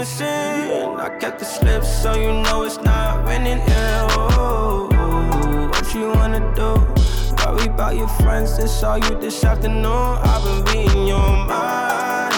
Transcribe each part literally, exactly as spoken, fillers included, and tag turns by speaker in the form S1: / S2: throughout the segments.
S1: missing. I kept the slip so you know it's not raining. Yeah, oh, oh, what you wanna do? Worry about your friends, it's all you this afternoon. I've been reading your mind.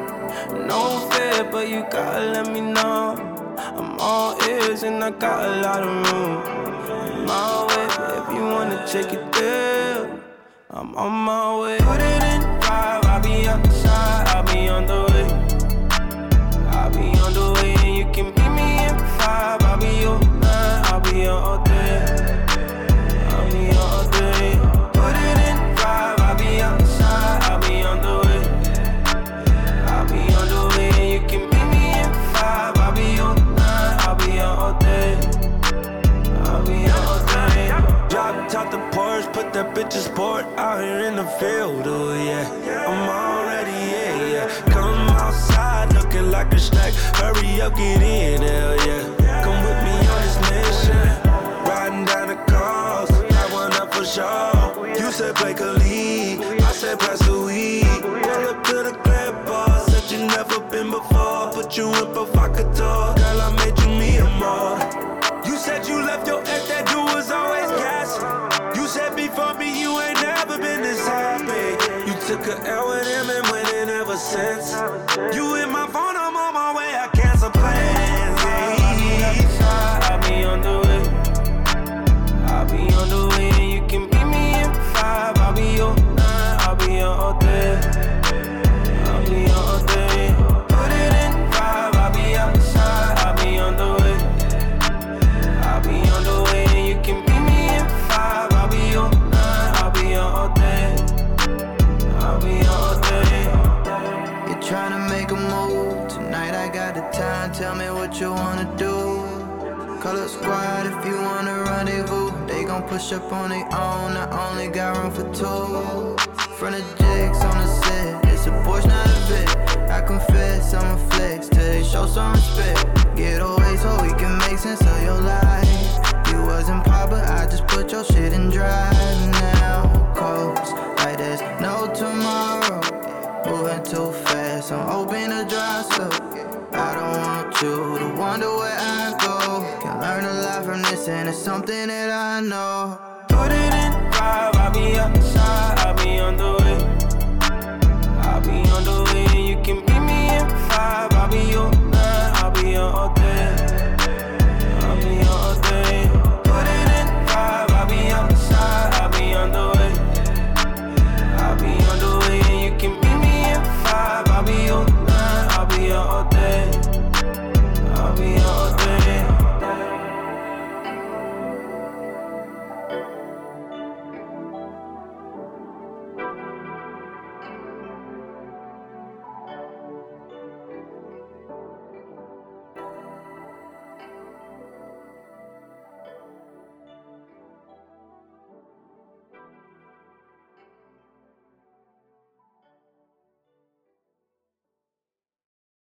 S1: No fear, but you gotta let me know. I'm all ears and I got a lot of room. I'm my way, if you wanna take it there, I'm on my way. Put it in five, I'll be outside, I'll be on the way. I'll be on the way and you can meet me in five. I'll be your nine, I'll be your all day. I'll be your all day. Put it in five, I'll be outside, I'll be on the way. I'll be on the way and you can meet me in five. I'll be your nine, I'll be your all day. I'll be your all day. Drop top the Porsche, put that bitch's sport out here in the field, oh yeah. I'm already, yeah, yeah. Come outside looking like a snack. Hurry up, get in, hell yeah. Come with me on this mission. Riding down the coast, got one up for sure. You said break a lead, I said pass the weed. Pull up to the club bar, said you never been before. Put you in provocateur, girl, I made you me a more. You said you left your ex, that dude was always gas. You said before me you ain't never been this happy. You took a L with him and went in ever since. You hit my phone, I'm on my way, I cancel plans. I'll be on the way. I'll be on the way and you can meet me in five. I'll be your nine, I'll be your all day. I'll be your all day. Put it in five, I'll be outside, I'll be on the way. I'll be on the way and you can meet me in five. I'll be your nine, I'll be your all day. I'll be your all day.
S2: You're trying to make a move. Tonight I got the time, tell me what you wanna do. Call up squad if you wanna rendezvous. They gon' push up on their own, I only got room for two. Front of jigs on the set, it's a Porsche, not a Vic. I confess, I'm a flex till they show some respect. Get away so we can make sense of your life. You wasn't pop, but I just put your shit in drive. Now, coast, like there's no tomorrow. Moving too fast, I'm hoping to dry so I don't want you to wonder where I go. Can learn a lot from this and it's something that I know.
S1: Put it in five, I'll be outside.